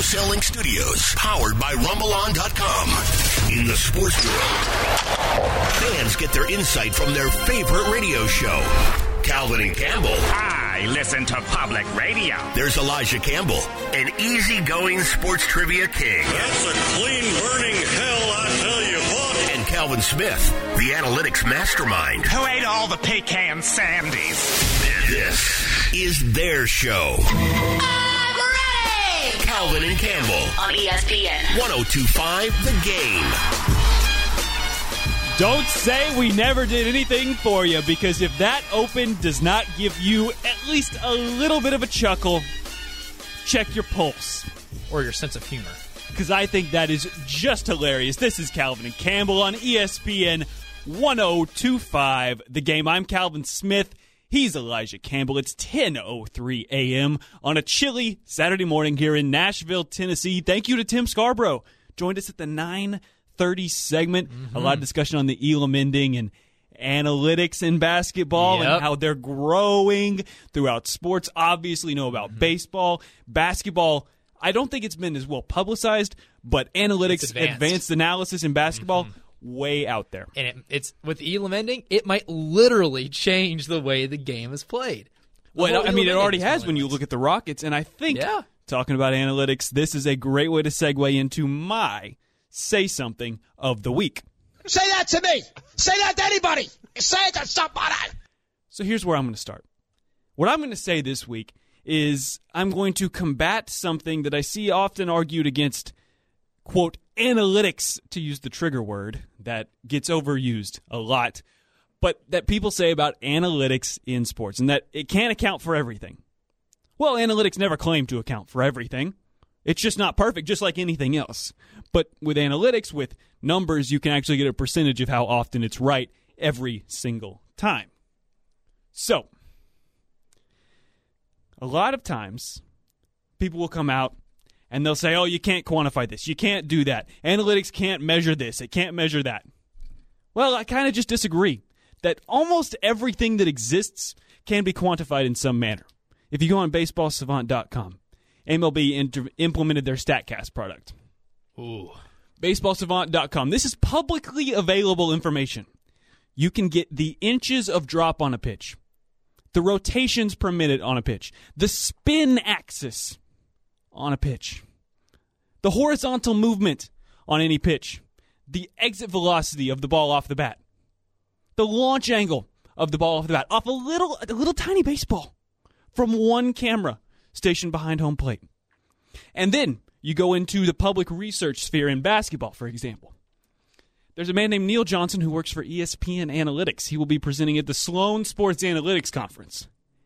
Selling Studios, powered by RumbleOn.com. In the sports world, fans get their insight from their favorite radio show. Calvin and Campbell. I listen to public radio. There's Elijah Campbell, an easygoing sports trivia king. That's a clean burning hell, I tell you what. And Calvin Smith, the analytics mastermind. Who ate all the pecan sandies? This is their show. I'm ready! Calvin and Campbell On ESPN. 102.5 The Game. Don't say we never did anything for you, because if that open does not give you at least a little bit of a chuckle, check your pulse. Or your sense of humor. Because I think that is just hilarious. This is Calvin and Campbell on ESPN 102.5 The Game. I'm Calvin Smith. He's Elijah Campbell. It's 10:03 a.m. on a chilly Saturday morning here in Nashville, Tennessee. Thank you to Tim Scarborough. Joined us at the 9:30 segment. A lot of discussion on the Elam ending and analytics in basketball and how they're growing throughout sports. Obviously know about baseball. Basketball, I don't think it's been as well publicized, but analytics, advanced analysis in basketball, way out there. And it's with Elam ending, it might literally change the way the game is played. Well, I mean, it already has when you look at the Rockets, and I think, talking about analytics, this is a great way to segue into my Say Something of the Week. Say that to me. Say that to anybody. Say it to somebody. So here's where I'm going to start. What I'm going to say this week is I'm going to combat something that I see often argued against, quote, analytics, to use the trigger word that gets overused a lot, but that people say about analytics in sports and that it can't account for everything. Well, analytics never claim to account for everything. It's just not perfect, just like anything else. But with analytics, with numbers, you can actually get a percentage of how often it's right every single time. So, a lot of times, people will come out and they'll say, oh, you can't quantify this. You can't do that. Analytics can't measure this. It can't measure that. Well, I kind of just disagree. That almost everything that exists can be quantified in some manner. If you go on BaseballSavant.com, MLB implemented their StatCast product. Ooh. BaseballSavant.com. This is publicly available information. You can get the inches of drop on a pitch, the rotations per minute on a pitch, the spin axis on a pitch, the horizontal movement on any pitch, the exit velocity of the ball off the bat, the launch angle of the ball off the bat, off a little tiny baseball from one camera stationed behind home plate. And then you go into the public research sphere in basketball, for example. There's a man named Neil Johnson who works for ESPN Analytics. He will be presenting at the Sloan Sports Analytics Conference.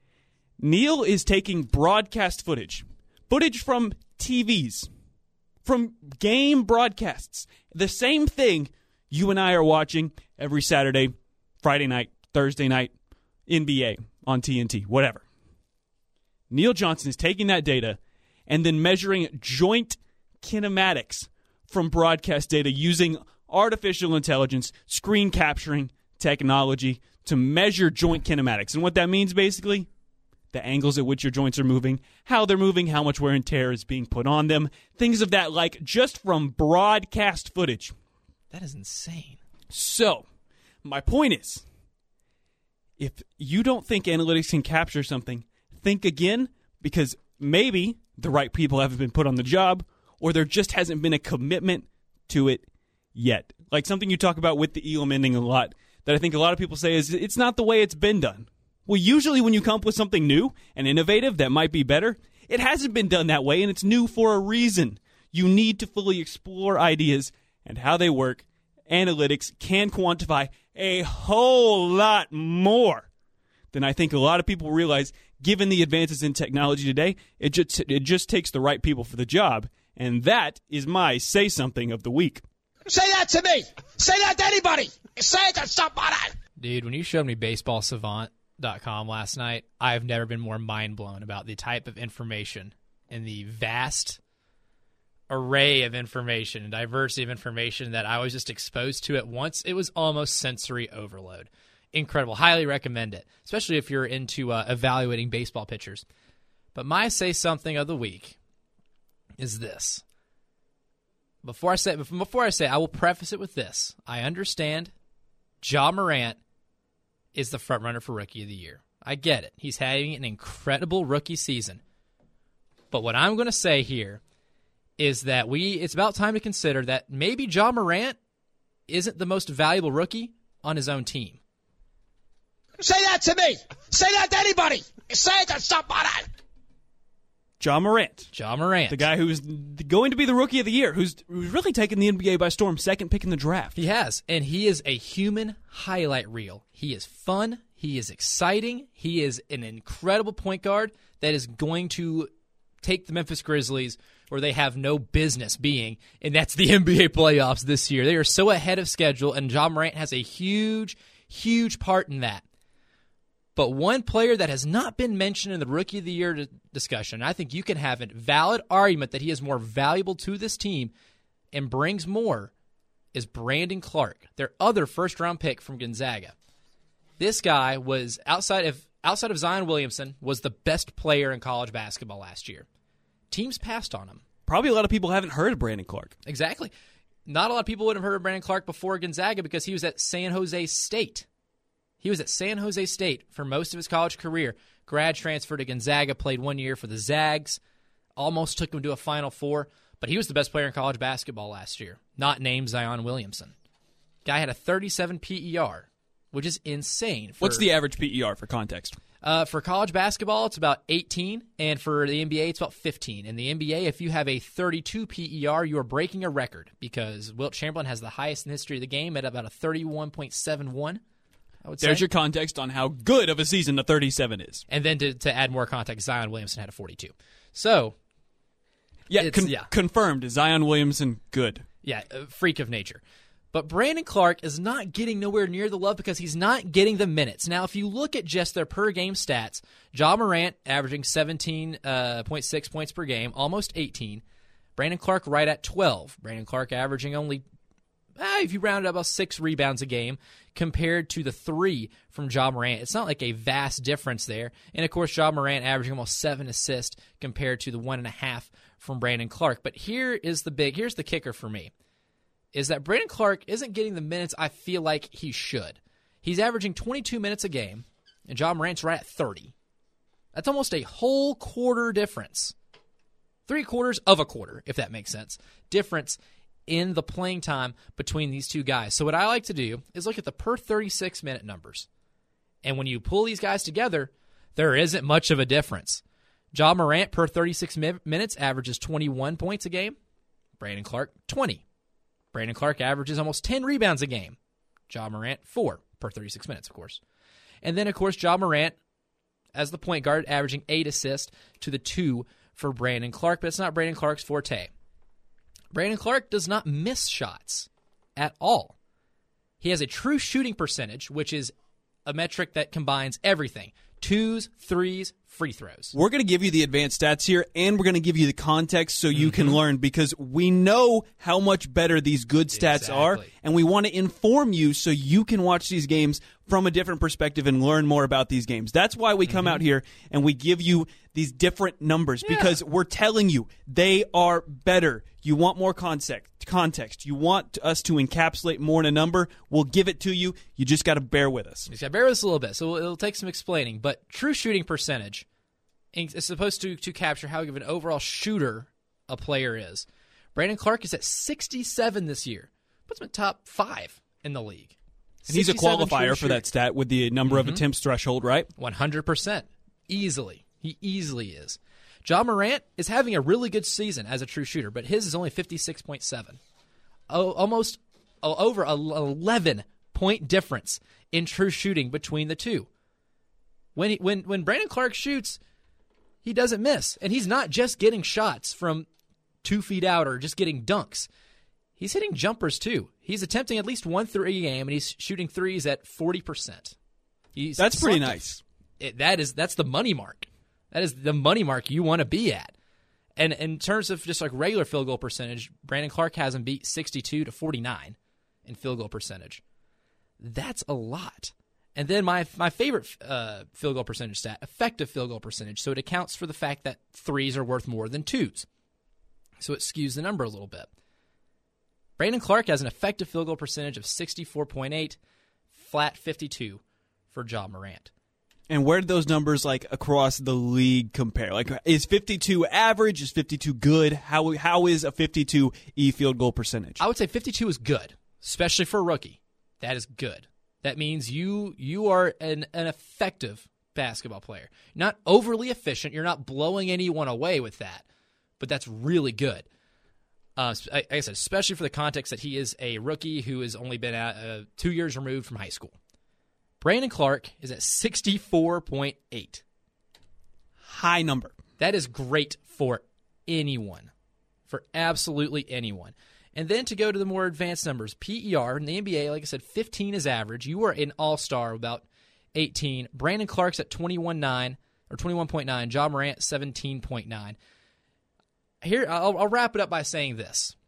Neil is taking broadcast footage from TVs, from game broadcasts, the same thing you and I are watching every Saturday, Friday night, Thursday night, NBA on TNT, whatever. Neil Johnson is taking that data and then measuring joint kinematics from broadcast data using artificial intelligence, screen capturing technology to measure joint kinematics. And what that means, basically, the angles at which your joints are moving, how they're moving, how much wear and tear is being put on them, things of that like, just from broadcast footage. That is insane. So, my point is, if you don't think analytics can capture something, think again, because maybe the right people haven't been put on the job, or there just hasn't been a commitment to it yet. Like something you talk about with the Elam ending a lot, that I think a lot of people say is it's not the way it's been done. Well, usually when you come up with something new and innovative that might be better, it hasn't been done that way, and it's new for a reason. You need to fully explore ideas and how they work. Analytics can quantify a whole lot more than I think a lot of people realize. Given the advances in technology today, it just takes the right people for the job, and that is my Say Something of the Week. Say that to me. Say that to anybody. Say it to somebody. Dude, when you showed me BaseballSavant.com last night, I've never been more mind blown about the type of information and the vast array of information and diversity of information that I was just exposed to at once. It was almost sensory overload. Incredible. Highly recommend it, especially if you're into evaluating baseball pitchers. But my Say Something of the Week is this. Before I say, I will preface it with this. I understand Ja Morant is the front runner for Rookie of the Year. I get it. He's having an incredible rookie season. But what I'm going to say here is that it's about time to consider that maybe Ja Morant isn't the most valuable rookie on his own team. Say that to me. Say that to anybody. Say it to somebody. Ja Morant. Ja Morant. The guy who's going to be the Rookie of the Year, who's really taken the NBA by storm, second pick in the draft. He has, and he is a human highlight reel. He is fun. He is exciting. He is an incredible point guard that is going to take the Memphis Grizzlies where they have no business being, and that's the NBA playoffs this year. They are so ahead of schedule, and Ja Morant has a huge, huge part in that. But one player that has not been mentioned in the Rookie of the Year discussion, I think you can have a valid argument that he is more valuable to this team and brings more, is Brandon Clark, their other first-round pick from Gonzaga. This guy was, outside of Zion Williamson, was the best player in college basketball last year. Teams passed on him. Probably a lot of people haven't heard of Brandon Clark. Exactly. Not a lot of people would have heard of Brandon Clark before Gonzaga because he was at San Jose State. He was at San Jose State for most of his college career. Grad transfer to Gonzaga, played 1 year for the Zags, almost took him to a Final Four, but he was the best player in college basketball last year, not named Zion Williamson. Guy had a 37 PER, which is insane. What's the average PER for context? For college basketball, it's about 18, and for the NBA, it's about 15. In the NBA, if you have a 32 PER, you are breaking a record because Wilt Chamberlain has the highest in the history of the game at about a 31.71. There's your context on how good of a season a 37 is. And then to add more context, Zion Williamson had a 42. So, confirmed. Zion Williamson, good. Yeah, a freak of nature. But Brandon Clark is not getting nowhere near the love because he's not getting the minutes. Now, if you look at just their per-game stats, Ja Morant averaging 17.6 points per game, almost 18. Brandon Clark right at 12. Brandon Clark averaging only, if you round it up, about 6 rebounds a game compared to the 3 from Ja Morant. It's not like a vast difference there. And, of course, Ja Morant averaging almost 7 assists compared to the 1.5 from Brandon Clark. But here's the kicker for me, is that Brandon Clark isn't getting the minutes I feel like he should. He's averaging 22 minutes a game, and Ja Morant's right at 30. That's almost a whole quarter difference. 3/4 of a quarter, if that makes sense, difference in the playing time between these two guys. So what I like to do is look at the per 36-minute numbers. And when you pull these guys together, there isn't much of a difference. Ja Morant per 36 minutes averages 21 points a game. Brandon Clark, 20. Brandon Clark averages almost 10 rebounds a game. Ja Morant, 4 per 36 minutes, of course. And then, of course, Ja Morant, as the point guard, averaging 8 assists to the 2 for Brandon Clark, but it's not Brandon Clark's forte. Brandon Clark does not miss shots at all. He has a true shooting percentage, which is a metric that combines everything. 2s, 3s, free throws. We're going to give you the advanced stats here, and we're going to give you the context so you can learn, because we know how much better these good stats are, and we want to inform you so you can watch these games from a different perspective and learn more about these games. That's why we come out here and we give you these different numbers, because we're telling you they are better. You want more context. You want us to encapsulate more in a number. We'll give it to you. You just got to bear with us. You just got to bear with us a little bit. So it'll take some explaining. But true shooting percentage is supposed to capture how good of an overall shooter a player is. Brandon Clark is at 67 this year. Puts him in top 5 in the league. And he's a qualifier for that stat with the number of attempts threshold, right? 100%. Easily. He easily is. Ja Morant is having a really good season as a true shooter, but his is only 56.7. Almost over an 11-point difference in true shooting between the two. When Brandon Clark shoots, he doesn't miss. And he's not just getting shots from 2 feet out or just getting dunks. He's hitting jumpers, too. He's attempting at least 1 3 a game, and he's shooting threes at 40%. That's pretty nice. That's the money mark. That is the money mark you want to be at. And in terms of just like regular field goal percentage, Brandon Clark has him beat 62 to 49 in field goal percentage. That's a lot. And then my favorite field goal percentage stat, effective field goal percentage. So it accounts for the fact that threes are worth more than twos. So it skews the number a little bit. Brandon Clark has an effective field goal percentage of 64.8, flat 52 for Ja Morant. And where do those numbers across the league compare? Is 52 average? Is 52 good? How is a 52 field goal percentage? I would say 52 is good, especially for a rookie. That is good. That means you are an effective basketball player. Not overly efficient. You're not blowing anyone away with that, but that's really good. Like I said, especially for the context that he is a rookie who has only been 2 years removed from high school. Brandon Clark is at 64.8. High number. That is great for anyone, for absolutely anyone. And then to go to the more advanced numbers, PER in the NBA, like I said, 15 is average. You are an all-star about 18. Brandon Clark's at 21.9 or 21.9. Ja Morant 17.9. Here, I'll wrap it up by saying this: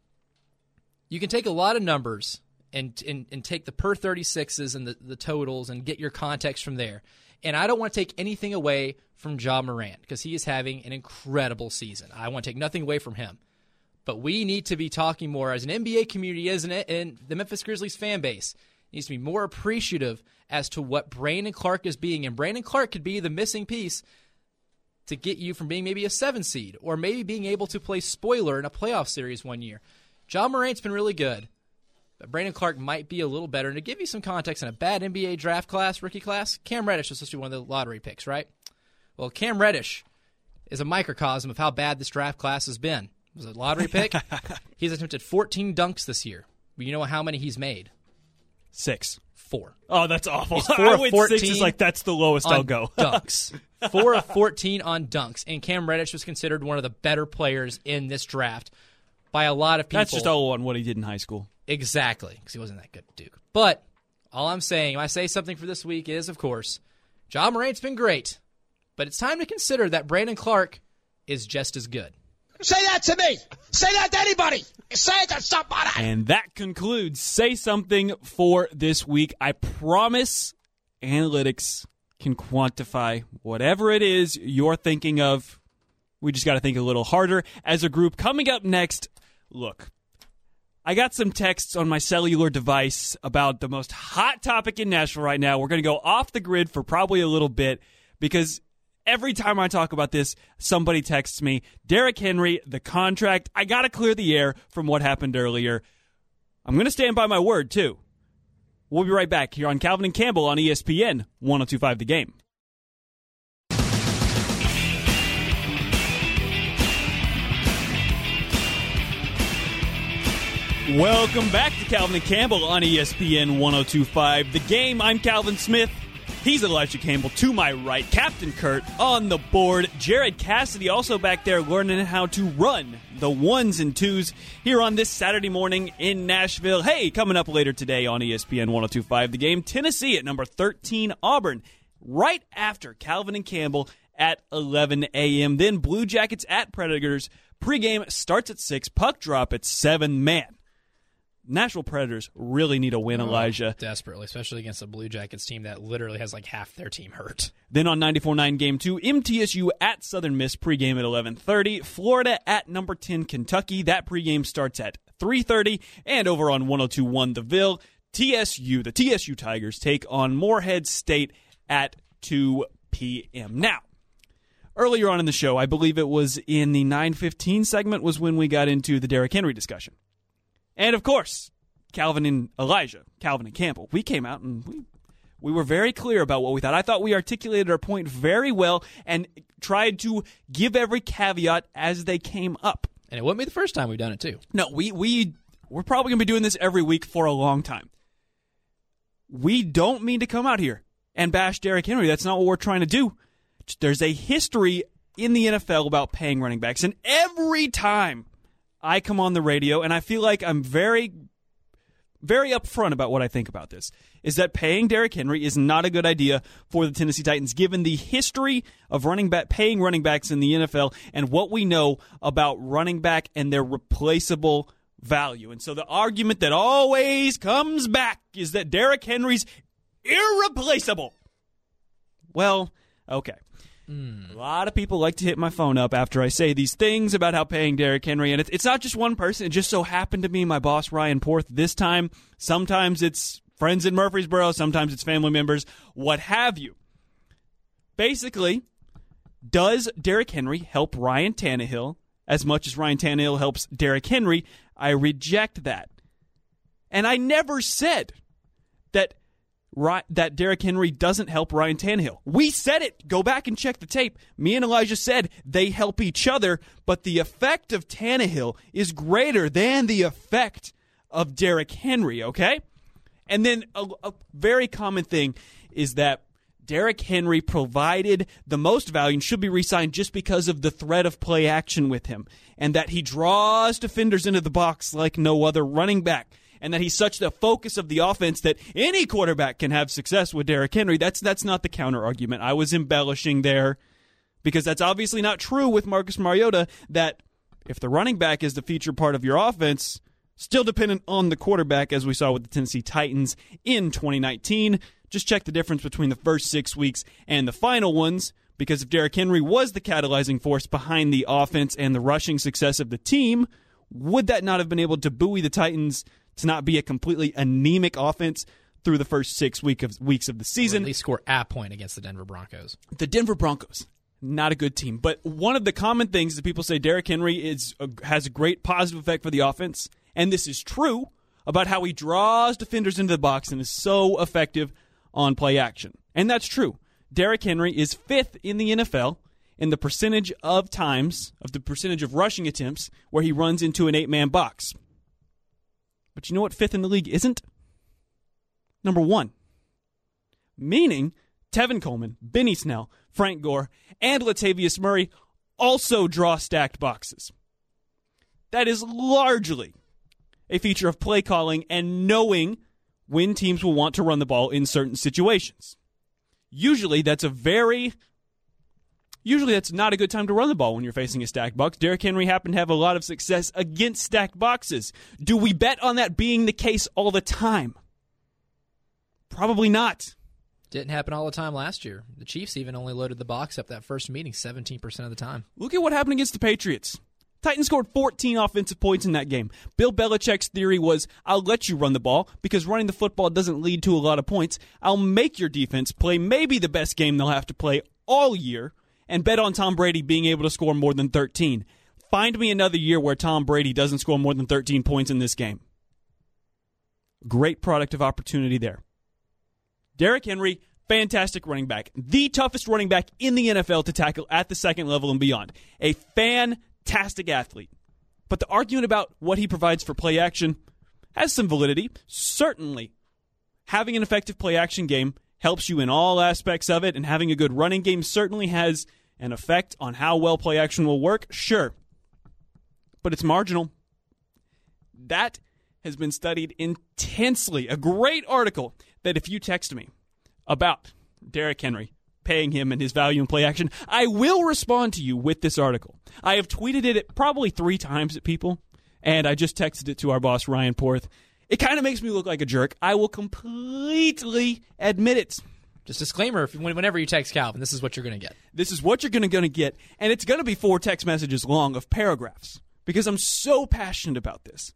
you can take a lot of numbers and take the per 36s and the totals and get your context from there. And I don't want to take anything away from Ja Morant because he is having an incredible season. I want to take nothing away from him. But we need to be talking more as an NBA community, and the Memphis Grizzlies fan base needs to be more appreciative as to what Brandon Clark is being. And Brandon Clark could be the missing piece to get you from being maybe a 7 seed or maybe being able to play spoiler in a playoff series one year. Ja Morant's been really good, but Brandon Clark might be a little better. And to give you some context, in a bad NBA draft class, rookie class, Cam Reddish was supposed to be one of the lottery picks, right? Well, Cam Reddish is a microcosm of how bad this draft class has been. It was a lottery pick. He's attempted 14 dunks this year. But you know how many he's made? 6. 4. Oh, that's awful. He's 4 of 14 6 is that's the lowest I'll go. Dunks. 4 of 14 on dunks. And Cam Reddish was considered one of the better players in this draft by a lot of people. That's just all on what he did in high school. Exactly, because he wasn't that good at Duke. But all I'm saying, if I say something for this week is, of course, Ja Morant's been great. But it's time to consider that Brandon Clark is just as good. Say that to me. Say that to anybody. Say it to somebody. And that concludes Say Something for this week. I promise analytics can quantify whatever it is you're thinking of. We just got to think a little harder as a group. Coming up next, look, I got some texts on my cellular device about the most hot topic in Nashville right now. We're going to go off the grid for probably a little bit because every time I talk about this, somebody texts me, Derrick Henry, the contract. I got to clear the air from what happened earlier. I'm going to stand by my word, too. We'll be right back here on Calvin and Campbell on ESPN 102.5 The Game. Welcome back to Calvin and Campbell on ESPN 102.5 The Game. I'm Calvin Smith. He's Elijah Campbell to my right. Captain Kurt on the board. Jared Cassidy also back there learning how to run the ones and twos here on this Saturday morning in Nashville. Hey, coming up later today on ESPN 102.5 The Game, Tennessee at number 13, Auburn, right after Calvin and Campbell at 11 a.m. Then Blue Jackets at Predators. Pregame starts at 6, puck drop at 7. Man, Nashville Predators really need a win, Elijah. Desperately, especially against the Blue Jackets team that literally has like half their team hurt. Then on 94.9 Game 2, MTSU at Southern Miss, pregame at 11:30. Florida at number 10, Kentucky. That pregame starts at 3:30. And over on 102.1 The Ville, the TSU Tigers take on Morehead State at 2 p.m. Now, earlier on in the show, I believe it was in the 9:15 segment was when we got into the Derrick Henry discussion. And, of course, Calvin and Campbell, we came out and we were very clear about what we thought. I thought we articulated our point very well and tried to give every caveat as they came up. And it wouldn't be the first time we've done it, too. No, we're probably going to be doing this every week for a long time. We don't mean to come out here and bash Derrick Henry. That's not what we're trying to do. There's a history in the NFL about paying running backs, and every time I come on the radio, and I feel like I'm very, very upfront about what I think about this, is that paying Derrick Henry is not a good idea for the Tennessee Titans, given the history of paying running backs in the NFL and what we know about running back and their replaceable value. And so the argument that always comes back is that Derrick Henry's irreplaceable. Well, okay. A lot of people like to hit my phone up after I say these things about how paying Derrick Henry, and it's not just one person. It just so happened to be my boss, Ryan Porth, this time. Sometimes it's friends in Murfreesboro. Sometimes it's family members, what have you. Basically, does Derrick Henry help Ryan Tannehill as much as Ryan Tannehill helps Derrick Henry? I reject that. And I never said that Derrick Henry doesn't help Ryan Tannehill. We said it. Go back and check the tape. Me and Elijah said they help each other, but the effect of Tannehill is greater than the effect of Derrick Henry, okay? And then a very common thing is that Derrick Henry provided the most value and should be re-signed just because of the threat of play action with him, and that he draws defenders into the box like no other running back, and that he's such the focus of the offense that any quarterback can have success with Derrick Henry. That's not the counter argument. I was embellishing there because that's obviously not true with Marcus Mariota, that if the running back is the feature part of your offense, still dependent on the quarterback, as we saw with the Tennessee Titans in 2019. Just check the difference between the first 6 weeks and the final ones, because if Derrick Henry was the catalyzing force behind the offense and the rushing success of the team, would that not have been able to buoy the Titans to not be a completely anemic offense through the first 6 weeks of the season? Or at least score a point against the Denver Broncos. The Denver Broncos, not a good team. But one of the common things that people say Derrick Henry has a great positive effect for the offense, and this is true, about how he draws defenders into the box and is so effective on play action. And that's true. Derrick Henry is 5th in the NFL in the percentage of times, of the percentage of rushing attempts, where he runs into an 8-man box. But you know what 5th in the league isn't? Number 1. Meaning, Tevin Coleman, Benny Snell, Frank Gore, and Latavius Murray also draw stacked boxes. That is largely a feature of play calling and knowing when teams will want to run the ball in certain situations. Usually that's not a good time to run the ball when you're facing a stacked box. Derrick Henry happened to have a lot of success against stacked boxes. Do we bet on that being the case all the time? Probably not. Didn't happen all the time last year. The Chiefs even only loaded the box up that first meeting 17% of the time. Look at what happened against the Patriots. Titans scored 14 offensive points in that game. Bill Belichick's theory was, I'll let you run the ball because running the football doesn't lead to a lot of points. I'll make your defense play maybe the best game they'll have to play all year and bet on Tom Brady being able to score more than 13. Find me another year where Tom Brady doesn't score more than 13 points in this game. Great product of opportunity there. Derrick Henry, fantastic running back. The toughest running back in the NFL to tackle at the second level and beyond. A fantastic athlete. But the argument about what he provides for play action has some validity. Certainly, having an effective play action game helps you in all aspects of it, and having a good running game certainly has an effect on how well play action will work. Sure. But it's marginal. That has been studied intensely. A great article that if you text me about Derrick Henry, paying him and his value in play action, I will respond to you with this article. I have tweeted it probably 3 times at people, and I just texted it to our boss, Ryan Porth. It kind of makes me look like a jerk. I will completely admit it. Just disclaimer, whenever you text Calvin, this is what you're going to get. This is what you're going to get, and it's going to be 4 text messages long of paragraphs because I'm so passionate about this.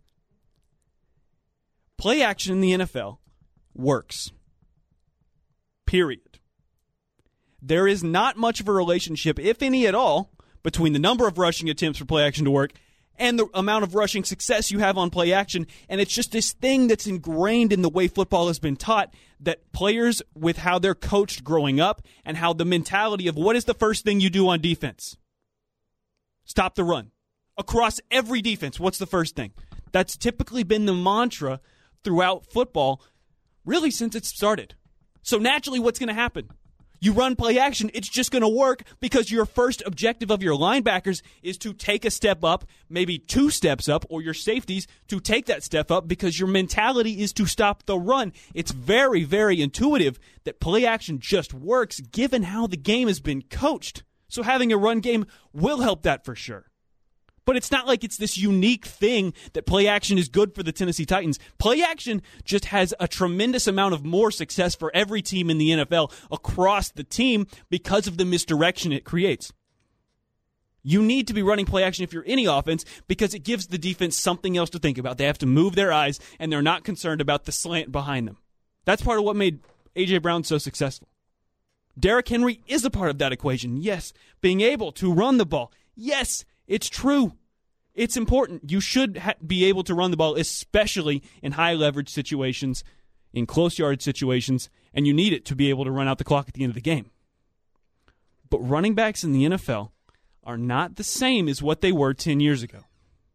Play action in the NFL works. Period. There is not much of a relationship, if any at all, between the number of rushing attempts for play action to work and the amount of rushing success you have on play action. And it's just this thing that's ingrained in the way football has been taught, that players, with how they're coached growing up and how the mentality of what is the first thing you do on defense? Stop the run. Across every defense, what's the first thing? That's typically been the mantra throughout football, really since it started. So naturally, what's going to happen? You run play action, it's just going to work because your first objective of your linebackers is to take a step up, maybe 2 steps up, or your safeties to take that step up because your mentality is to stop the run. It's very, very intuitive that play action just works given how the game has been coached. So having a run game will help that for sure. But it's not like it's this unique thing that play action is good for the Tennessee Titans. Play action just has a tremendous amount of more success for every team in the NFL across the team because of the misdirection it creates. You need to be running play action if you're any offense because it gives the defense something else to think about. They have to move their eyes, and they're not concerned about the slant behind them. That's part of what made A.J. Brown so successful. Derrick Henry is a part of that equation. Yes, being able to run the ball. Yes, it's true. It's important. You should be able to run the ball, especially in high-leverage situations, in close-yard situations, and you need it to be able to run out the clock at the end of the game. But running backs in the NFL are not the same as what they were 10 years ago.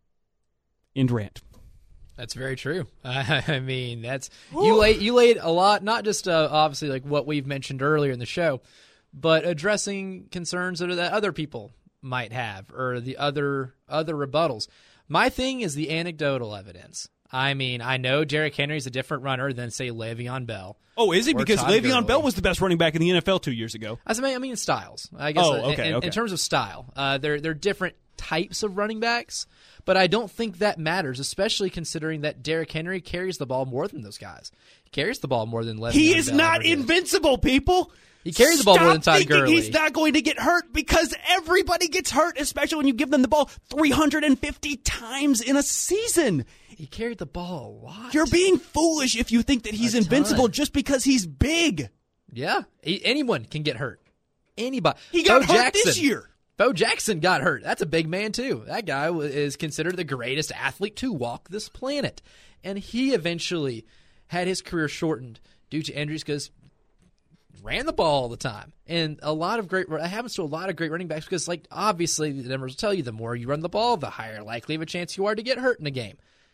End rant. That's very true. I mean, that's you laid a lot, not just obviously like what we've mentioned earlier in the show, but addressing concerns that other people might have or the other rebuttals. My thing is the anecdotal evidence. I mean, I know Derrick Henry's a different runner than, say, Le'Veon Bell. Oh, is he? Because Le'Veon Bell was the best running back in the NFL 2 years ago. I mean, styles. I guess. Okay. In terms of style, they're different types of running backs, but I don't think that matters, especially considering that Derrick Henry carries the ball more than those guys. He carries the ball more than Le'Veon Bell. He is not invincible, people. He carries the ball more than Todd Gurley. He's not going to get hurt because everybody gets hurt, especially when you give them the ball 350 times in a season. He carried the ball a lot. You're being foolish if you think that he's invincible just because he's big. Yeah. Anyone can get hurt. Anybody. He got hurt this year. Bo Jackson got hurt. That's a big man, too. That guy is considered the greatest athlete to walk this planet. And he eventually had his career shortened due to injuries because ran the ball all the time. And it happens to a lot of great running backs because, like, obviously the numbers tell you the more you run the ball, the higher likely of a chance you are to get hurt in a game.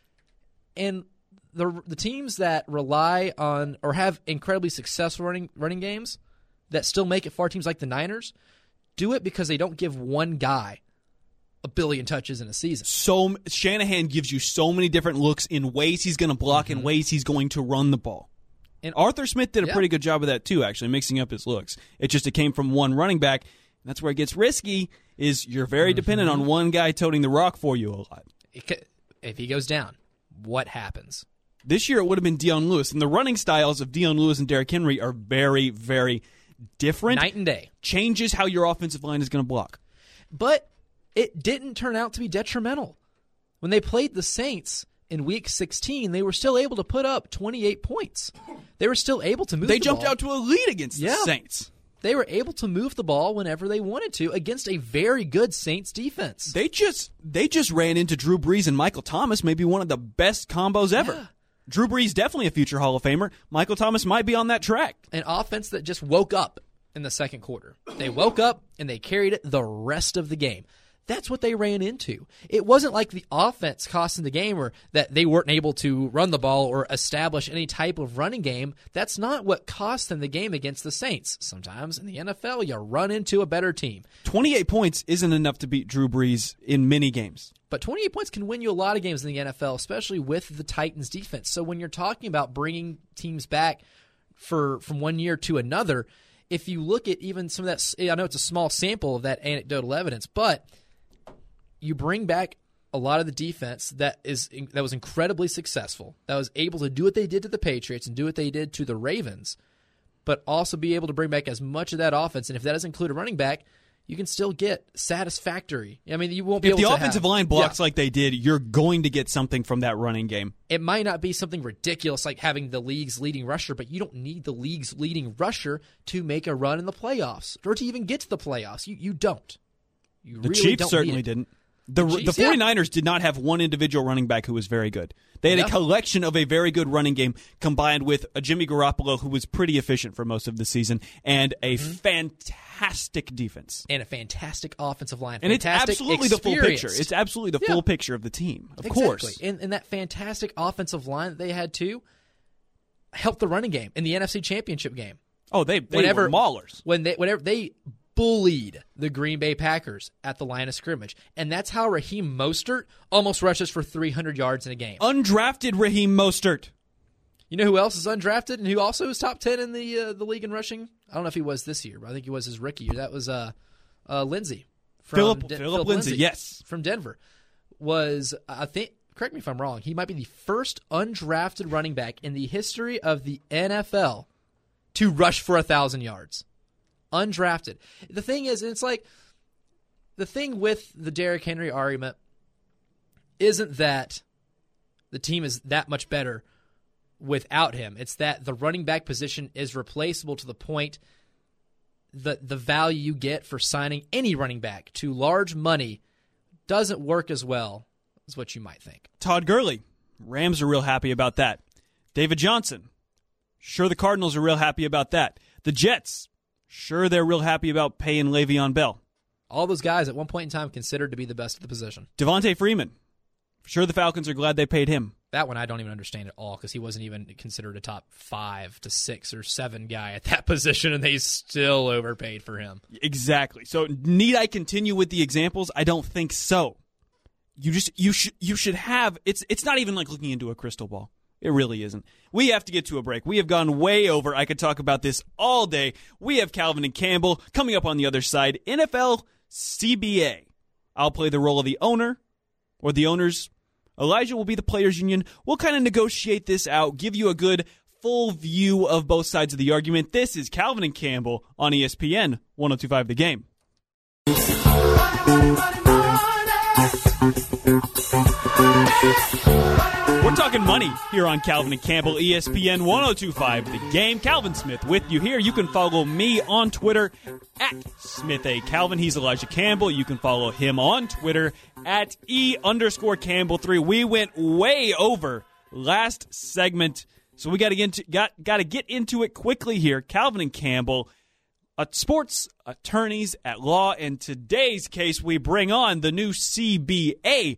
And the teams that rely on or have incredibly successful running games that still make it far, teams like the Niners, do it because they don't give one guy a billion touches in a season. So Shanahan gives you so many different looks in ways he's going to block and ways he's going to run the ball. And Arthur Smith did a pretty good job of that too, actually, mixing up his looks. It came from one running back. And that's where it gets risky, is you're very dependent on one guy toting the rock for you a lot. If he goes down, what happens? This year it would have been Dion Lewis, and the running styles of Dion Lewis and Derrick Henry are very, very different. Night and day. Changes how your offensive line is going to block. But it didn't turn out to be detrimental. When they played the Saints in Week 16, they were still able to put up 28 points. They were still able to move the ball. They jumped out to a lead against the Saints. They were able to move the ball whenever they wanted to against a very good Saints defense. They just ran into Drew Brees and Michael Thomas, maybe one of the best combos ever. Yeah. Drew Brees definitely a future Hall of Famer. Michael Thomas might be on that track. An offense that just woke up in the second quarter. They woke up and they carried it the rest of the game. That's what they ran into. It wasn't like the offense costing the game or that they weren't able to run the ball or establish any type of running game. That's not what cost them the game against the Saints. Sometimes in the NFL, you run into a better team. 28 points isn't enough to beat Drew Brees in many games. But 28 points can win you a lot of games in the NFL, especially with the Titans defense. So when you're talking about bringing teams back from one year to another, if you look at even some of that, I know it's a small sample of that anecdotal evidence, but you bring back a lot of the defense that was incredibly successful, that was able to do what they did to the Patriots and do what they did to the Ravens, but also be able to bring back as much of that offense. And if that doesn't include a running back, you can still get satisfactory. I mean, you won't be able to. If the offensive line blocks like they did, you're going to get something from that running game. It might not be something ridiculous like having the league's leading rusher, but you don't need the league's leading rusher to make a run in the playoffs or to even get to the playoffs. You don't. You the really Chiefs don't certainly didn't. The 49ers did not have one individual running back who was very good. They had a collection of a very good running game combined with a Jimmy Garoppolo who was pretty efficient for most of the season and a fantastic defense. And a fantastic offensive line. And it's absolutely the full picture. It's absolutely the full picture of the team, of course. And that fantastic offensive line that they had too helped the running game in the NFC Championship game. Oh, they were maulers. Whenever they bullied the Green Bay Packers at the line of scrimmage. And that's how Raheem Mostert almost rushes for 300 yards in a game. Undrafted Raheem Mostert. You know who else is undrafted and who also is top 10 in the league in rushing? I don't know if he was this year, but I think he was his rookie year. That was Lindsey. Philip Lindsey, yes. From Denver. was, I think, correct me if I'm wrong, he might be the first undrafted running back in the history of the NFL to rush for 1,000 yards. Undrafted. The thing is, it's like, the thing with the Derrick Henry argument isn't that the team is that much better without him. It's that the running back position is replaceable to the point that the value you get for signing any running back to large money doesn't work as well as what you might think. Todd Gurley, Rams are real happy about that. David Johnson, sure the Cardinals are real happy about that. The Jets, sure they're real happy about paying Le'Veon Bell. All those guys at one point in time considered to be the best of the position. Devontae Freeman, sure the Falcons are glad they paid him. That one I don't even understand at all because he wasn't even considered a top 5 to 6 or 7 guy at that position, and they still overpaid for him. Exactly. So need I continue with the examples? I don't think so. You should have. It's not even like looking into a crystal ball. It really isn't. We have to get to a break. We have gone way over. I could talk about this all day. We have Calvin and Campbell coming up on the other side. NFL CBA. I'll play the role of the owner or the owners. Elijah will be the players' union. We'll kind of negotiate this out, give you a good full view of both sides of the argument. This is Calvin and Campbell on ESPN 102.5 The Game. We're talking money here on Calvin and Campbell, ESPN 102.5 The Game. Calvin Smith with you here. You can follow me on Twitter at Smith A. Calvin. He's Elijah Campbell. You can follow him on Twitter at E_Campbell3. We went way over last segment, so we got to get into it quickly here. Calvin and Campbell, sports attorneys at law. In today's case, we bring on the new CBA.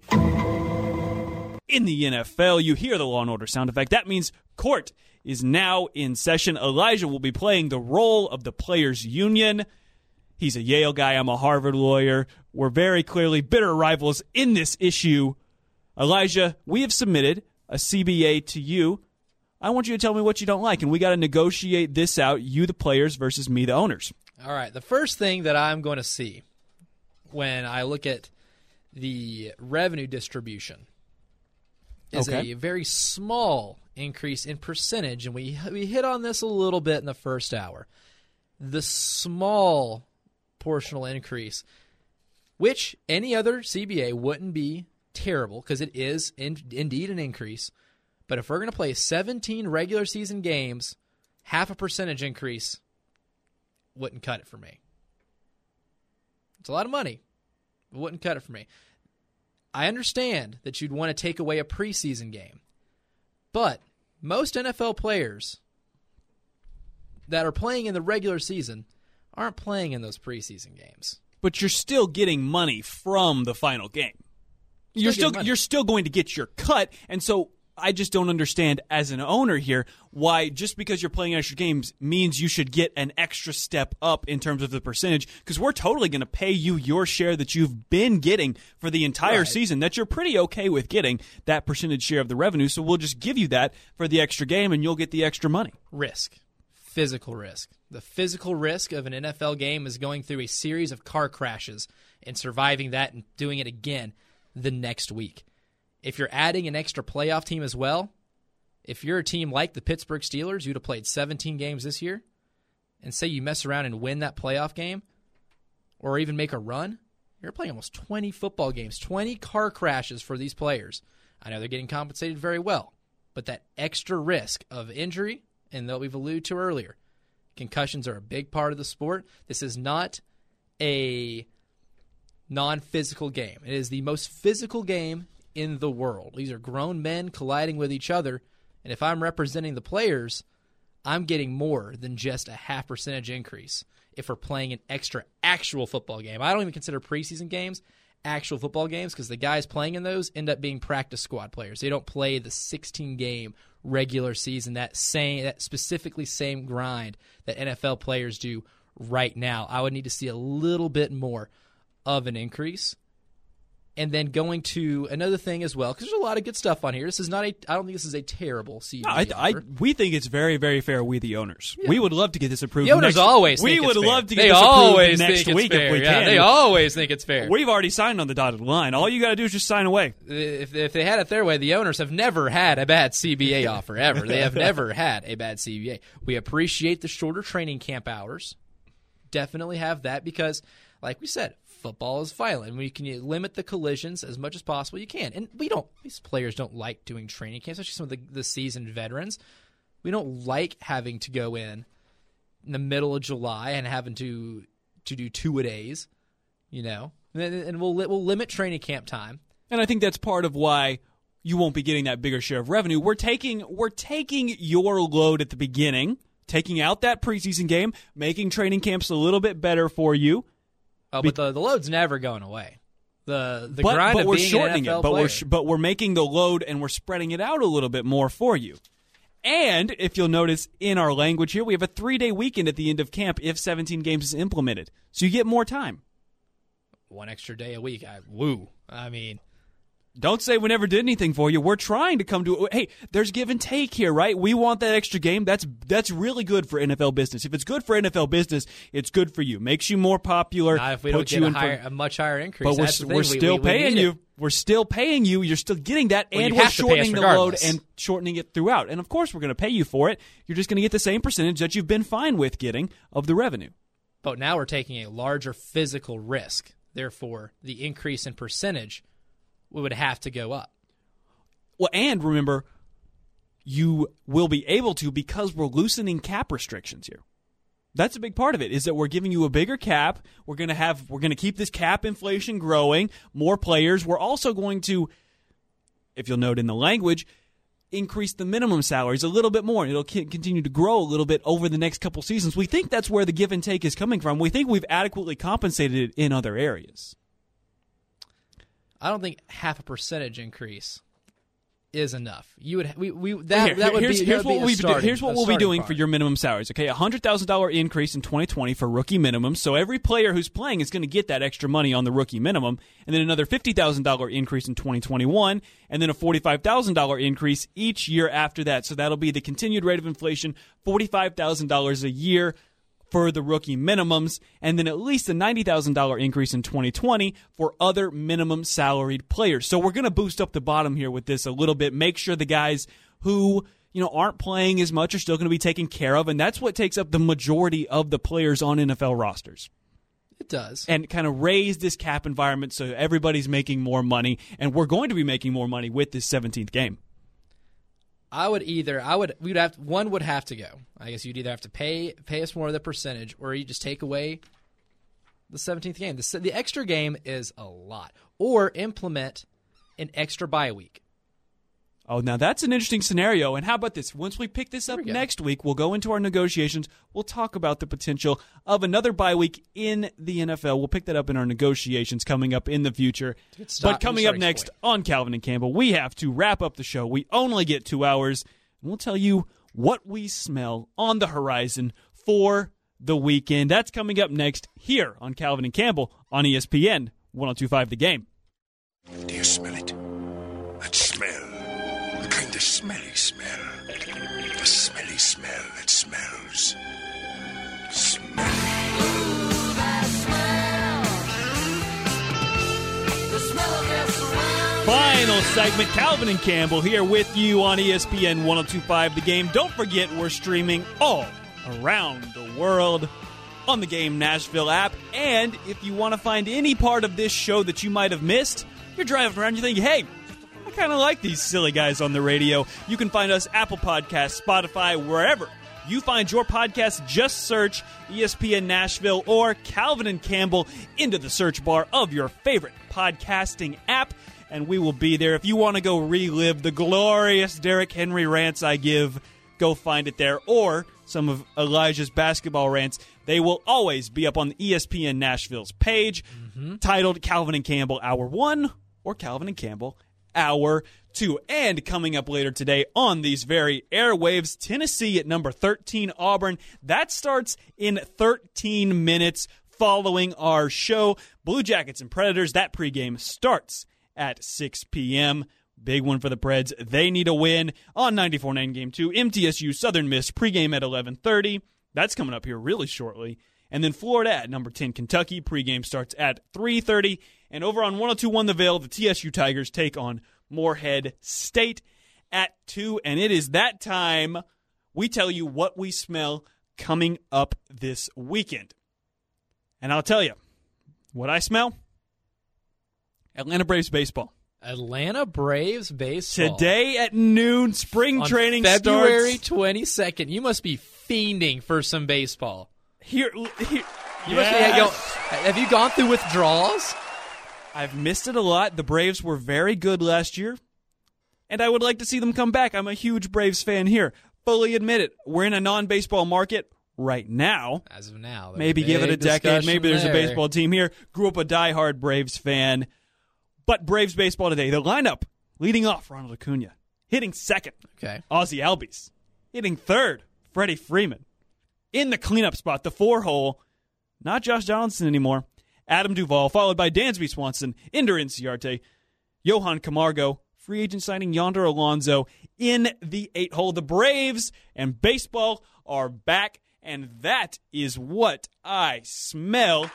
In the NFL, you hear the Law and Order sound effect. That means court is now in session. Elijah will be playing the role of the players' union. He's a Yale guy. I'm a Harvard lawyer. We're very clearly bitter rivals in this issue. Elijah, we have submitted a CBA to you. I want you to tell me what you don't like, and we got to negotiate this out, you the players versus me the owners. All right, the first thing that I'm going to see when I look at the revenue distribution is a very small increase in percentage, and we hit on this a little bit in the first hour. The small portional increase, which any other CBA wouldn't be terrible because it is indeed an increase. But if we're going to play 17 regular season games, half a percentage increase wouldn't cut it for me. It's a lot of money. It wouldn't cut it for me. I understand that you'd want to take away a preseason game, but most NFL players that are playing in the regular season aren't playing in those preseason games. But you're still getting money from the final game. You're still going to get your cut, and so I just don't understand as an owner here why just because you're playing extra games means you should get an extra step up in terms of the percentage, because we're totally going to pay you your share that you've been getting for the entire season, that you're pretty okay with getting that percentage share of the revenue, so we'll just give you that for the extra game and you'll get the extra money. Risk. Physical risk. The physical risk of an NFL game is going through a series of car crashes and surviving that and doing it again the next week. If you're adding an extra playoff team as well, if you're a team like the Pittsburgh Steelers, you'd have played 17 games this year, and say you mess around and win that playoff game or even make a run, you're playing almost 20 football games, 20 car crashes for these players. I know they're getting compensated very well, but that extra risk of injury, and that we've alluded to earlier, concussions are a big part of the sport. This is not a non-physical game. It is the most physical game in the world. These are grown men colliding with each other, and if I'm representing the players, I'm getting more than just a half percentage increase if we're playing an extra actual football game. I don't even consider preseason games actual football games because the guys playing in those end up being practice squad players. They don't play the 16-game regular season, that specifically same grind that NFL players do right now. I would need to see a little bit more of an increase. And then going to another thing as well, because there's a lot of good stuff on here. This is not I don't think this is a terrible CBA offer. We think it's very, very fair. We, the owners, we would love to get this approved. The owners always think we it's would fair. love to get They this always approved next think it's week fair. if we Yeah, can. they always think it's fair. We've already signed on the dotted line. All you got to do is just sign away. If they had it their way, the owners have never had a bad CBA offer ever. They have never had a bad CBA. We appreciate the shorter training camp hours. Definitely have that because, like we said, football is violent. When you can limit the collisions as much as possible, you can. And these players don't like doing training camps, especially some of the seasoned veterans. We don't like having to go in the middle of July and having to do 2-a-days, And we'll limit training camp time. And I think that's part of why you won't be getting that bigger share of revenue. We're taking your load at the beginning, taking out that preseason game, making training camps a little bit better for you. Oh, but the load's never going away. The but, grind but of we're being shortening an NFL it. player. But we're making the load and we're spreading it out a little bit more for you. And if you'll notice in our language here, we have a 3-day weekend at the end of camp if 17 games is implemented. So you get more time. One extra day a week. Don't say we never did anything for you. We're trying to come to hey, there's give and take here, right? We want that extra game. That's really good for NFL business. If it's good for NFL business, it's good for you. Makes you more popular. Not if we don't get a much higher increase. But we're still paying you. We're still paying you. You're still getting that, and we're shortening the load and shortening it throughout. And of course, we're going to pay you for it. You're just going to get the same percentage that you've been fine with getting of the revenue. But now we're taking a larger physical risk. Therefore, the increase in percentage would have to go up. Well, and remember, you will be able to because we're loosening cap restrictions here. That's a big part of it, is that we're giving you a bigger cap. We're going to keep this cap inflation growing, more players. We're also going to, if you'll note in the language, increase the minimum salaries a little bit more. It'll continue to grow a little bit over the next couple seasons. We think that's where the give and take is coming from. We think we've adequately compensated it in other areas. I don't think 0.5% increase is enough. Here's what we'll be doing for your minimum salaries. Okay, $100,000 increase in 2020 for rookie minimums. So every player who's playing is going to get that extra money on the rookie minimum, and then another $50,000 increase in 2021, and then a $45,000 increase each year after that. So that'll be the continued rate of inflation, $45,000 a year for the rookie minimums, and then at least a $90,000 increase in 2020 for other minimum salaried players. So we're going to boost up the bottom here with this a little bit, make sure the guys who aren't playing as much are still going to be taken care of, and that's what takes up the majority of the players on NFL rosters. It does. And kind of raise this cap environment so everybody's making more money, and we're going to be making more money with this 17th game. One would have to go. I guess you'd either have to pay us more of the percentage, or you just take away the 17th game. The extra game is a lot. Or implement an extra bye week. Oh, now that's an interesting scenario. And how about this? Once we pick this up next week, we'll go into our negotiations. We'll talk about the potential of another bye week in the NFL. We'll pick that up in our negotiations coming up in the future. But coming up next on Calvin and Campbell, we have to wrap up the show. We only get 2 hours, and we'll tell you what we smell on the horizon for the weekend. That's coming up next here on Calvin and Campbell on ESPN 102.5 The Game. Do you smell it? That smell. The kind of smelly smell. The smelly smell that smells. Smelly. Ooh, that smell. The smell of gas around. Final segment, Calvin and Campbell here with you on ESPN 102.5 The Game. Don't forget, we're streaming all around the world on the Game Nashville app. And if you want to find any part of this show that you might have missed, you're driving around, you're thinking, hey, I kind of like these silly guys on the radio. You can find us Apple Podcasts, Spotify, wherever you find your podcast. Just search ESPN Nashville or Calvin and Campbell into the search bar of your favorite podcasting app, and we will be there. If you want to go relive the glorious Derrick Henry rants I give, go find it there, or some of Elijah's basketball rants. They will always be up on the ESPN Nashville's page, titled Calvin and Campbell Hour 1 or Calvin and Campbell Hour 2. And coming up later today on these very airwaves, Tennessee at number 13, Auburn. That starts in 13 minutes following our show. Blue Jackets and Predators, that pregame starts at 6 p.m. Big one for the Preds. They need a win on 94.9 Game 2. MTSU Southern Miss pregame at 11:30. That's coming up here really shortly. And then Florida at number 10 Kentucky. Pregame starts at 3:30. And over on 102.1 The Veil, the TSU Tigers take on Morehead State at 2. And it is that time we tell you what we smell coming up this weekend. And I'll tell you what I smell. Atlanta Braves baseball. Atlanta Braves baseball. Today at noon, spring on training February starts. 22nd. You must be fiending for some baseball. Here, You must be, have you gone through withdrawals? I've missed it a lot. The Braves were very good last year, and I would like to see them come back. I'm a huge Braves fan here. Fully admit it. We're in a non-baseball market right now. As of now. Maybe give it a decade. Maybe there's a baseball team here. Grew up a diehard Braves fan. But Braves baseball today. The lineup leading off, Ronald Acuna. Hitting second, Okay. Ozzie Albies. Hitting third, Freddie Freeman. In the cleanup spot, the 4-hole, not Josh Donaldson anymore, Adam Duvall, followed by Dansby Swanson, Ender Inciarte, Johan Camargo, free agent signing Yonder Alonso in the 8-hole. The Braves and baseball are back, and that is what I smell.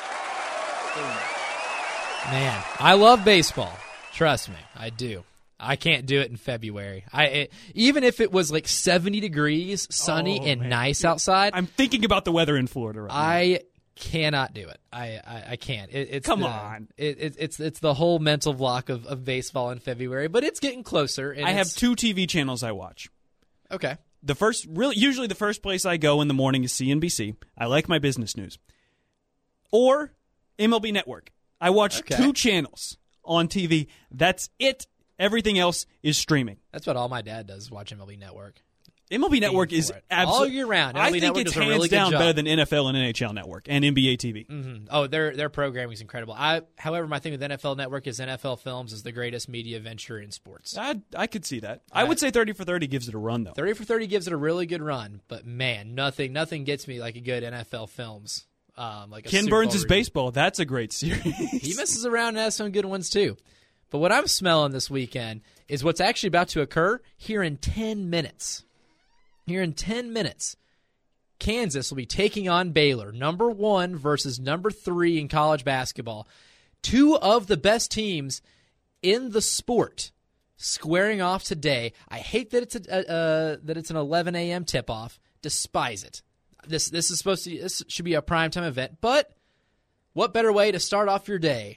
Man, I love baseball. Trust me, I do. I can't do it in February. Even if it was like 70 degrees, sunny, and nice outside. I'm thinking about the weather in Florida right now. I cannot do it. I can't. It's Come on. It's the whole mental block of baseball in February, but it's getting closer. And I have 2 TV channels I watch. Okay. Usually the first place I go in the morning is CNBC. I like my business news. Or MLB Network. I watch 2 channels on TV. That's it. Everything else is streaming. That's what all my dad does, watch MLB Network. MLB Network is absolutely all year round. MLB I think Network it's does a really hands good down job. better than NFL and NHL Network and NBA TV. Mm-hmm. Oh, their programming is incredible. However, my thing with NFL Network is NFL Films is the greatest media venture in sports. I could see that. I would say 30 for 30 gives it a run, though. 30 for 30 gives it a really good run, but man, nothing gets me like a good NFL Films. Like a Ken Super Burns' Bowl review. baseball. That's a great series. He messes around and has some good ones too. But what I'm smelling this weekend is what's actually about to occur here in 10 minutes. Here in 10 minutes, Kansas will be taking on Baylor, number 1 versus number 3 in college basketball. 2 of the best teams in the sport squaring off today. I hate that it's an 11 a.m. tip-off. Despise it. This should be a primetime event, but what better way to start off your day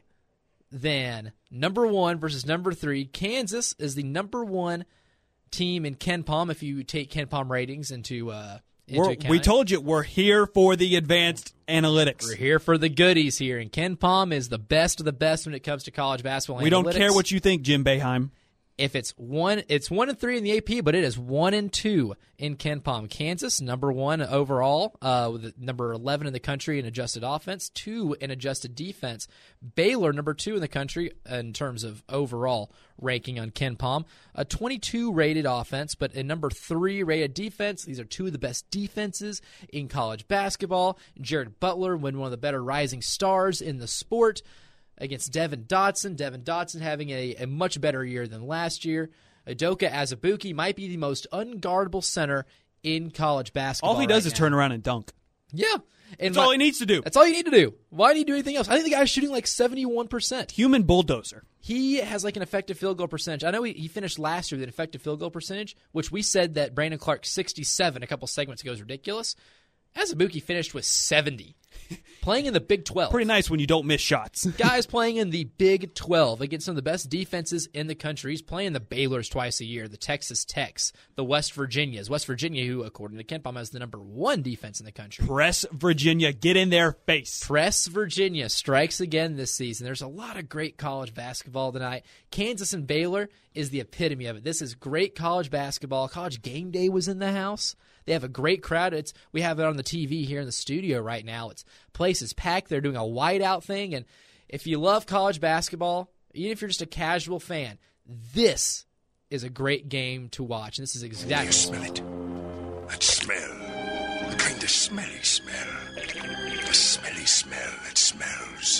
than number 1 versus number 3? Kansas is the number 1 team in KenPom if you take KenPom ratings into account. We told you we're here for the advanced analytics. We're here for the goodies here, and KenPom is the best of the best when it comes to college basketball We analytics. don't care what you think, Jim Boeheim. If it's 1 and 3 in the AP, but it is 1 and 2 in KenPom. Kansas, number 1 overall, with number 11 in the country in adjusted offense, 2 in adjusted defense. Baylor, number 2 in the country in terms of overall ranking on KenPom. A 22 rated offense, but a number 3 rated defense. These are 2 of the best defenses in college basketball. Jared Butler, one of the better rising stars in the sport, against Devin Dotson. Devin Dotson having a much better year than last year. Udoka Azubuike might be the most unguardable center in college basketball. All he does right is now. turn around and dunk. Yeah. And That's all he needs to do. That's all you need to do. Why do you do anything else? I think the guy's shooting like 71%. Human bulldozer. He has like an effective field goal percentage. I know he finished last year with an effective field goal percentage, which we said that Brandon Clark's 67 a couple segments ago is ridiculous. Azubuike finished with 70. Playing in the Big 12. Pretty nice when you don't miss shots. Guys playing in the Big 12 against some of the best defenses in the country. He's playing the Baylors twice a year, the Texas Techs, the West Virginias. West Virginia, who, according to KenPom, has the number 1 defense in the country. Press Virginia. Get in their face. Press Virginia strikes again this season. There's a lot of great college basketball tonight. Kansas and Baylor is the epitome of it. This is great college basketball. College Game Day was in the house. They have a great crowd. We have it on the TV here in the studio right now. Place is packed. They're doing a whiteout thing. And if you love college basketball, even if you're just a casual fan, this is a great game to watch. And this is exactly. You smell it? That smell. The kind of smelly smell. The smelly smell that smells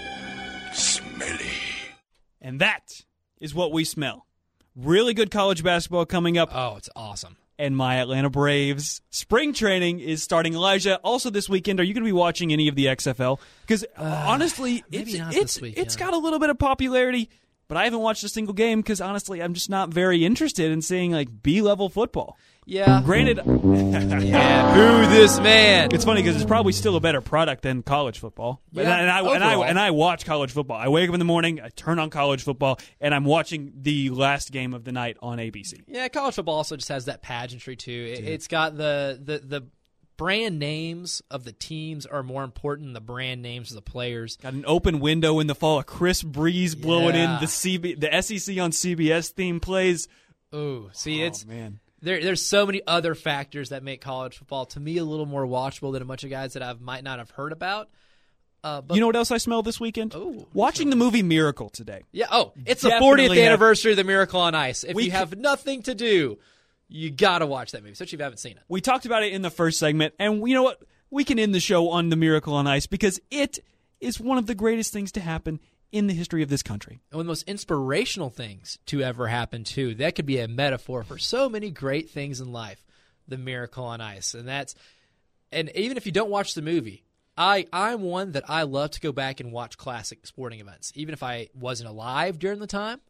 smelly. And that is what we smell. Really good college basketball coming up. Oh, it's awesome. And my Atlanta Braves spring training is starting. Elijah, also this weekend, are you going to be watching any of the XFL? Because honestly, it's got a little bit of popularity, but I haven't watched a single game because honestly, I'm just not very interested in seeing like B-level football. Yeah. Granted, yeah, boo this man. It's funny because it's probably still a better product than college football. Yeah, and I watch college football. I wake up in the morning, I turn on college football, and I'm watching the last game of the night on ABC. Yeah, college football also just has that pageantry too. It's got the brand names of the teams are more important than the brand names of the players. Got an open window in the fall, a crisp breeze blowing in. The SEC on CBS theme plays. Ooh, see, man. There's so many other factors that make college football, to me, a little more watchable than a bunch of guys that I might not have heard about. But you know what else I smelled this weekend? Ooh, watching the movie Miracle today. Yeah. Oh, it's the 40th anniversary of the Miracle on Ice. If you have nothing to do, you got to watch that movie, especially if you haven't seen it. We talked about it in the first segment, and you know what? We can end the show on the Miracle on Ice because it is one of the greatest things to happen in the history of this country. And one of the most inspirational things to ever happen, too. That could be a metaphor for so many great things in life, the Miracle on Ice. And even if you don't watch the movie, I'm one that I love to go back and watch classic sporting events, even if I wasn't alive during the time,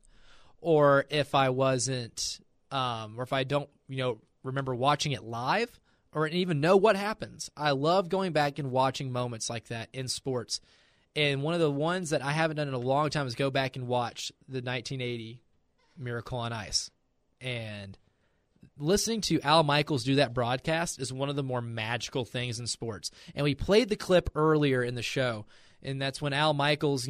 or if I wasn't, or if I don't, remember watching it live, or even know what happens. I love going back and watching moments like that in sports. And one of the ones that I haven't done in a long time is go back and watch the 1980 Miracle on Ice. And listening to Al Michaels do that broadcast is one of the more magical things in sports. And we played the clip earlier in the show, and that's when Al Michaels,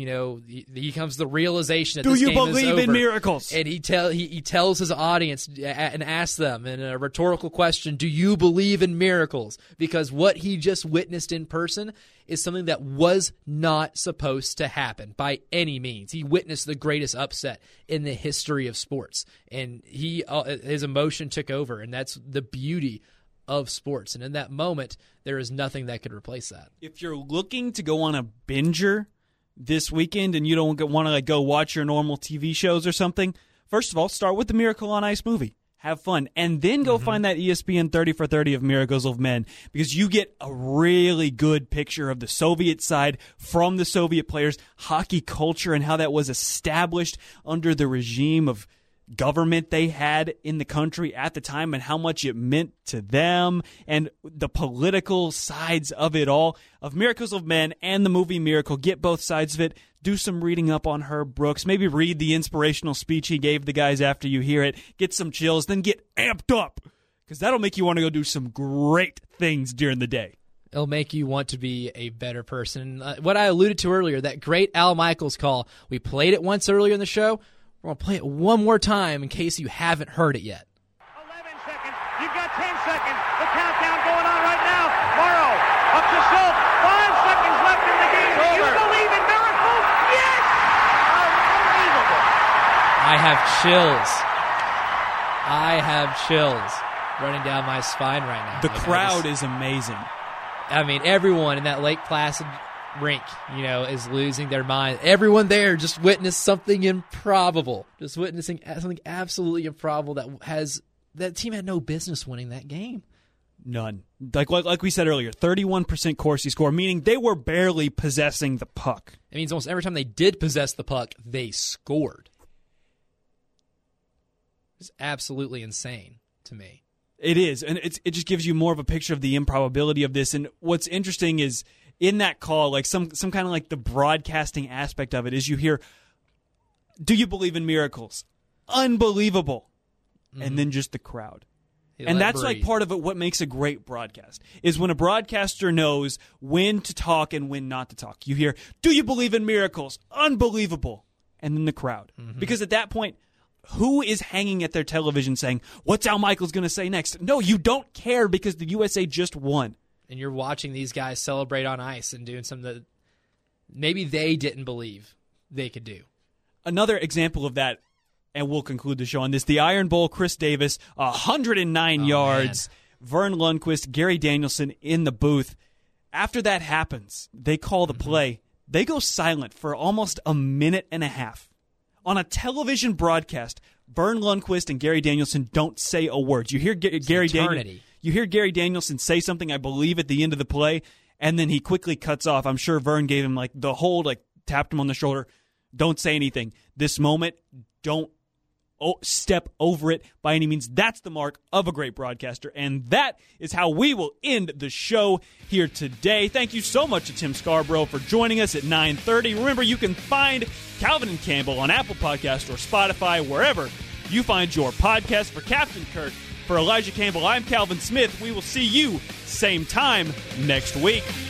he comes to the realization that this game is over. Do you believe in miracles? And he tells his audience and asks them in a rhetorical question, do you believe in miracles? Because what he just witnessed in person is something that was not supposed to happen by any means. He witnessed the greatest upset in the history of sports, and his emotion took over, and that's the beauty of sports. And in that moment, there is nothing that could replace that. If you're looking to go on a binger this weekend and you don't want to go watch your normal TV shows or something, first of all, start with the Miracle on Ice movie. Have fun. And then go find that ESPN 30 for 30 of Miracles of Men, because you get a really good picture of the Soviet side from the Soviet players, hockey culture, and how that was established under the regime of government they had in the country at the time, and how much it meant to them, and the political sides of it all, of Miracles of Men and the movie Miracle. Get both sides of it. Do some reading up on Herb Brooks. Maybe read the inspirational speech he gave the guys after you hear it. Get some chills, then get amped up, because that'll make you want to go do some great things during the day. It'll make you want to be a better person. What I alluded to earlier, that great Al Michaels call, we played it once earlier in the show. We're going to play it one more time in case you haven't heard it yet. 11 seconds. You've got 10 seconds. The countdown going on right now. Morrow up to Schultz. 5 seconds left in the game. Do you believe in miracles? Yes! Unbelievable. I have chills running down my spine right now. The crowd is amazing. I mean, everyone in that Lake Placid rink, is losing their mind. Everyone there just witnessed something improbable. Just witnessing something absolutely improbable that team had no business winning that game. None. Like we said earlier, 31% Corsi score, meaning they were barely possessing the puck. It means almost every time they did possess the puck, they scored. It's absolutely insane to me. It is, and it just gives you more of a picture of the improbability of this. And what's interesting is, in that call, like some kind of like the broadcasting aspect of it is you hear, do you believe in miracles? Unbelievable. Mm-hmm. And then just the crowd. And that's like part of it. What makes a great broadcast is when a broadcaster knows when to talk and when not to talk. You hear, do you believe in miracles? Unbelievable. And then the crowd. Mm-hmm. Because at that point, who is hanging at their television saying, what's Al Michaels going to say next? No, you don't care, because the USA just won. And you're watching these guys celebrate on ice and doing something that maybe they didn't believe they could do. Another example of that, and we'll conclude the show on this, the Iron Bowl, Chris Davis, 109 yards. Man. Vern Lundquist, Gary Danielson in the booth. After that happens, they call the play. They go silent for almost a minute and a half. On a television broadcast, Vern Lundquist and Gary Danielson don't say a word. You hear Gary Danielson say something, I believe, at the end of the play, and then he quickly cuts off. I'm sure Vern gave him like the hold, like tapped him on the shoulder. Don't say anything. This moment, don't step over it by any means. That's the mark of a great broadcaster, and that is how we will end the show here today. Thank you so much to Tim Scarborough for joining us at 9:30. Remember, you can find Calvin and Campbell on Apple Podcasts or Spotify, wherever you find your podcast. For Captain Kirk, for Elijah Campbell, I'm Calvin Smith. We will see you same time next week.